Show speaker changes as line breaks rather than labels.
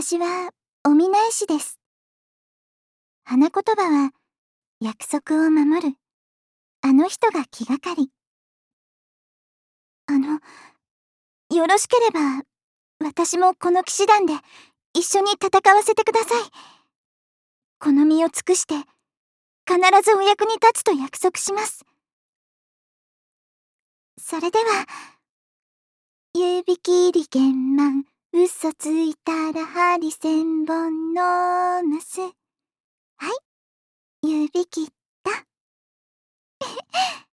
私はお見ないしです。花言葉は約束を守る。あの人が気がかり。よろしければ、私もこの騎士団で一緒に戦わせてください。この身を尽くして、必ずお役に立つと約束します。それでは、湯引きりげんまん、嘘ついたら針千本のます。はい、湯引きだ。